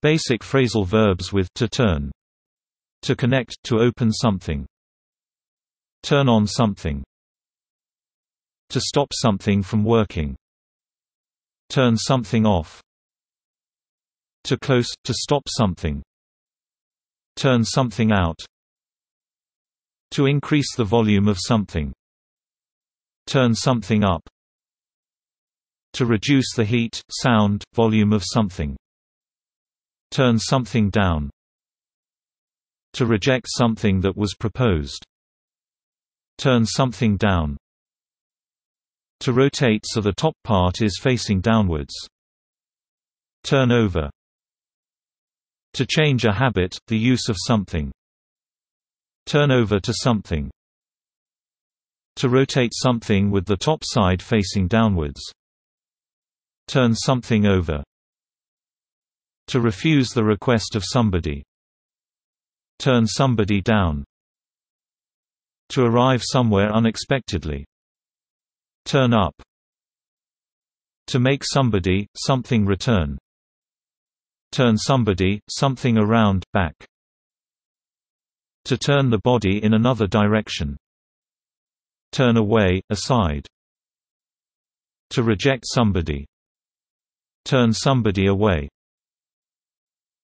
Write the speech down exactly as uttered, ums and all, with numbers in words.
Basic phrasal verbs with to turn. To connect, to open something. Turn on something. To stop something from working. Turn something off. To close, to stop something. Turn something out. To increase the volume of something. Turn something up. To reduce the heat, sound, volume of something. Turn something down. To reject something that was proposed. Turn something down. To rotate so the top part is facing downwards. Turn over. To change a habit, the use of something. Turn over to something. To rotate something with the top side facing downwards. Turn something over. To refuse the request of somebody. Turn somebody down. To arrive somewhere unexpectedly. Turn up. To make somebody, something return. Turn somebody, something around, back. To turn the body in another direction. Turn away, aside. To reject somebody. Turn somebody away.